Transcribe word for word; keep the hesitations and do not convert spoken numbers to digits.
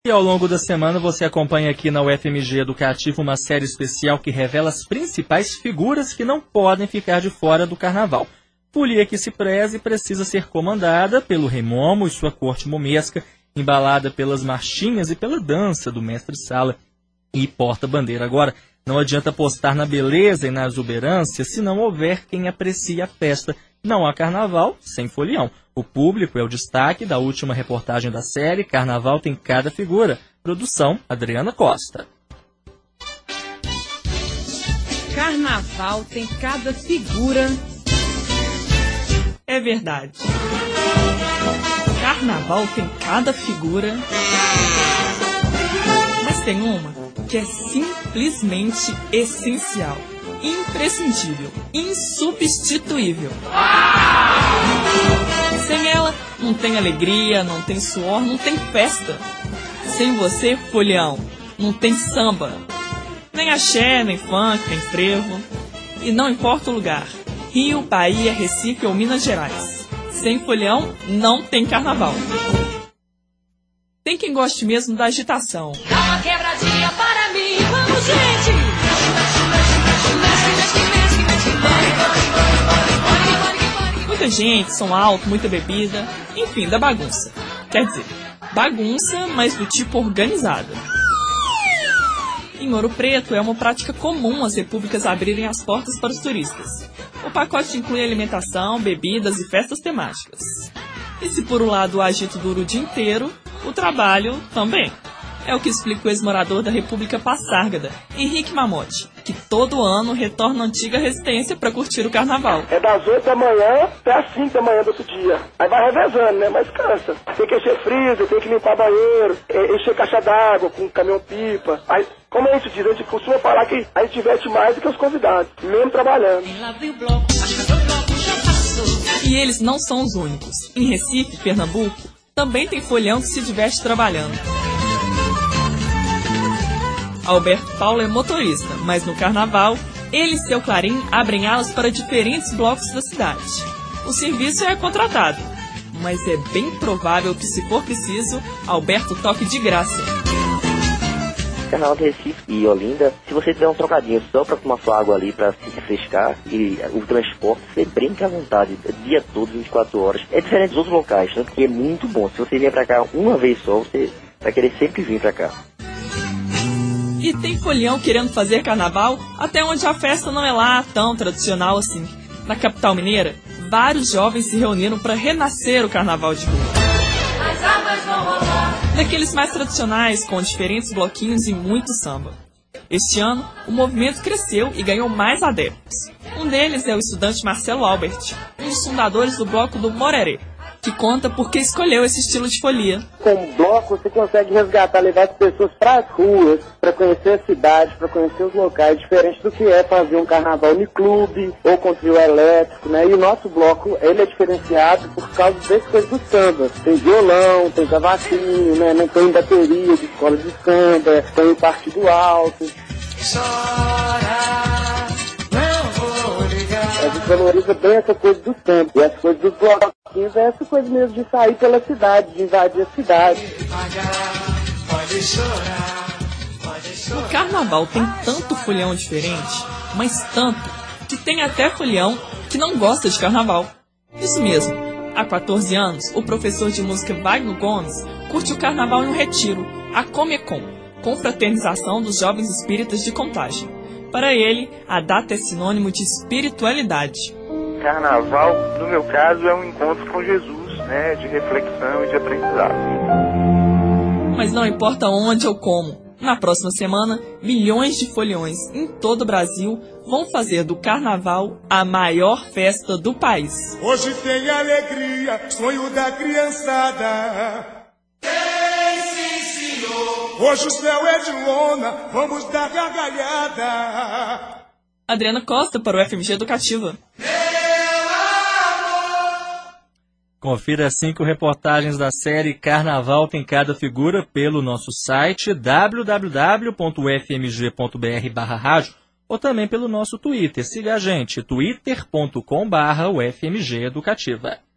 E ao longo da semana você acompanha aqui na U F M G Educativo uma série especial que revela as principais figuras que não podem ficar de fora do carnaval. Folia que se preze precisa ser comandada pelo Rei Momo e sua corte momesca, embalada pelas marchinhas e pela dança do mestre-sala e porta-bandeira. Agora, não adianta apostar na beleza e na exuberância se não houver quem aprecie a festa. Não há carnaval sem folião. O público é o destaque da última reportagem da série Carnaval tem cada figura. Produção, Adriana Costa. Carnaval tem cada figura. É verdade. Carnaval tem cada figura. Mas tem uma que é simplesmente essencial, imprescindível, insubstituível. Sem ela, não tem alegria, não tem suor, não tem festa. Sem você, folião, não tem samba. Nem axé, nem funk, nem frevo. E não importa o lugar, Rio, Bahia, Recife ou Minas Gerais. Sem folião, não tem carnaval. Tem quem goste mesmo da agitação. Dá uma quebradinha para mim, vamos, gente! Muita gente, som alto, muita bebida, enfim, da bagunça. Quer dizer, bagunça, mas do tipo organizada. Em Ouro Preto é uma prática comum as repúblicas abrirem as portas para os turistas. O pacote inclui alimentação, bebidas e festas temáticas. E se por um lado o agito dura o dia inteiro, o trabalho também. É o que explica o ex-morador da República Passárgada, Henrique Mamotti, que todo ano retorna à antiga residência para curtir o carnaval. É das oito da manhã até as cinco da manhã do outro dia. Aí vai revezando, né? Mas cansa. Tem que encher freezer, tem que limpar banheiro, encher caixa d'água com caminhão-pipa. Aí, como a gente diz, a gente costuma falar que a gente diverte mais do que os convidados, mesmo trabalhando. E eles não são os únicos. Em Recife, Pernambuco, também tem folião que se diverte trabalhando. Alberto Paulo é motorista, mas no carnaval, ele e seu Clarim abrem alas para diferentes blocos da cidade. O serviço é contratado, mas é bem provável que, se for preciso, Alberto toque de graça. Carnaval de Recife e Olinda, se você tiver um trocadinho só para tomar sua água ali, para se refrescar, e o transporte, você brinca à vontade, o dia todo, vinte e quatro horas. É diferente dos outros locais, tanto que é muito bom. Se você vier para cá uma vez só, você vai querer sempre vir para cá. E tem folião querendo fazer carnaval até onde a festa não é lá tão tradicional assim. Na capital mineira, vários jovens se reuniram para renascer o carnaval de rua. As armas vão rolar. Daqueles mais tradicionais, com diferentes bloquinhos e muito samba. Este ano, o movimento cresceu e ganhou mais adeptos. Um deles é o estudante Marcelo Albert, um dos fundadores do bloco do Morerê, que conta por que escolheu esse estilo de folia. Com o bloco você consegue resgatar, levar as pessoas para as ruas, para conhecer a cidade, para conhecer os locais, diferente do que é fazer um carnaval no clube ou com trio elétrico, né? E o nosso bloco, ele é diferenciado por causa dessas coisas do samba. Tem violão, tem cavaquinho, né? Não tem bateria de escola de samba, tem partido alto. Chora. A gente valoriza bem essa coisa do samba. E as coisas dos bloquinhos é essa coisa mesmo de sair pela cidade, de invadir a cidade. O carnaval tem tanto folião diferente, mas tanto, que tem até folião que não gosta de carnaval. Isso mesmo, há quatorze anos, o professor de música Wagner Gomes curte o carnaval em um retiro, a Comecon, confraternização dos jovens espíritas de Contagem. Para ele, a data é sinônimo de espiritualidade. Carnaval, no meu caso, é um encontro com Jesus, né, de reflexão e de aprendizado. Mas não importa onde ou como, na próxima semana, milhões de foliões em todo o Brasil vão fazer do Carnaval a maior festa do país. Hoje tem alegria, sonho da criançada. Hoje o céu é de lona, vamos dar gargalhada. Adriana Costa para o F M G Educativa. Confira as cinco reportagens da série Carnaval tem cada figura pelo nosso site w w w ponto u f m g ponto b r barra rádio ou também pelo nosso Twitter. Siga a gente, twitter ponto com barra u f m g educativa.